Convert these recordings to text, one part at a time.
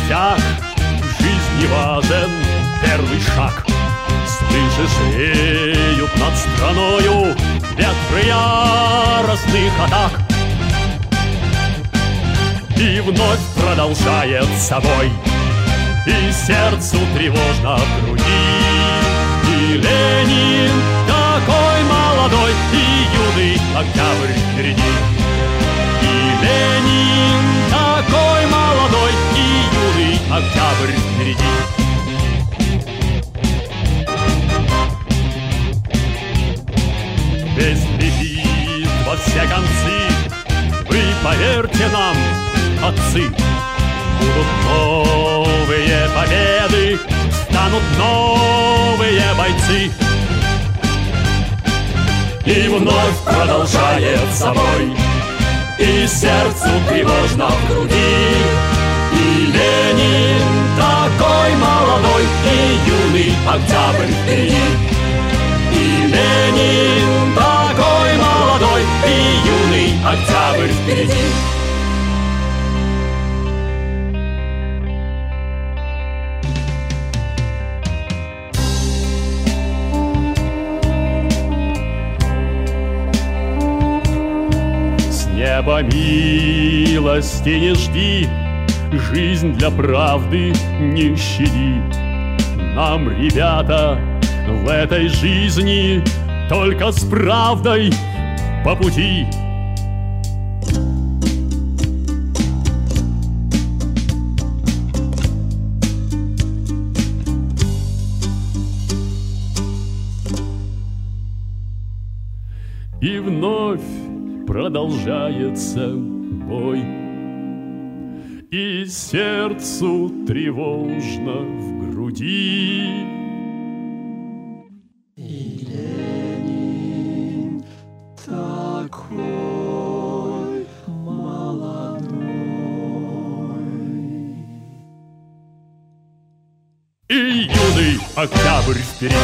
пустяк, в жизни важен первый шаг. Слышишь, реют над страною ветры яростных атак. И вновь продолжает собой, и сердцу тревожно в груди. И Ленин такой молодой, и юный октябрь впереди. И Ленин такой молодой, и юный октябрь впереди. Весь летит во все концы, вы поверьте нам, отцы. Будут новые победы, станут новые бойцы. И вновь продолжает собой, и сердцу тревожно в груди. И Ленин такой молодой, и юный октябрь впереди. И Ленин такой молодой, и юный октябрь впереди. С неба милости не жди, жизнь для правды не щади. Нам, ребята, в этой жизни только с правдой по пути. И вновь продолжается бой, и сердцу тревожно в груди. И Ленин такой молодой, и юный октябрь впереди.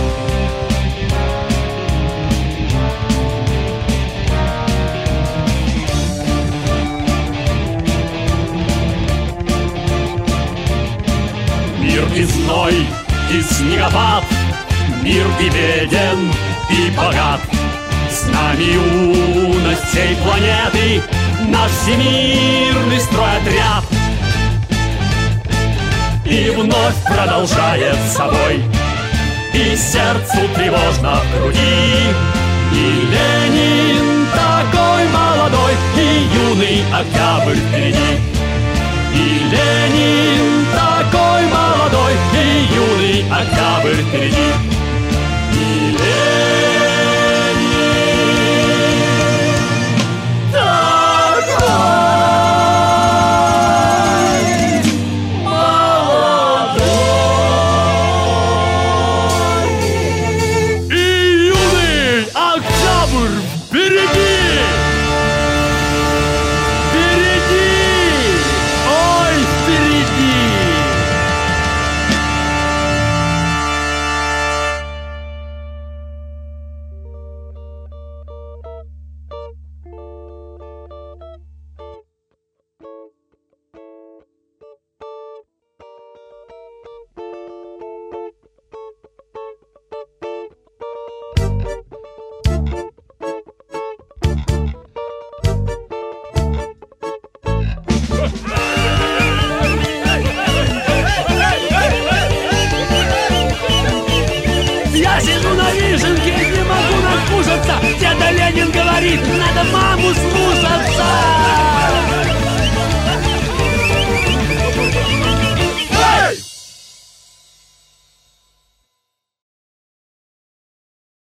Мир и зной, и снегопад, мир и беден, и богат. С нами юность всей планеты, наш всемирный стройотряд. И вновь продолжает собой, и сердцу тревожно в груди. И Ленин такой молодой, и юный октябрь впереди. И Ленин такой молодой, и юный октябрь впереди. И Ленин такой молодой, и юный октябрь впереди. Я сижу на вишенке, не могу накушаться. Деда Ленин говорит, надо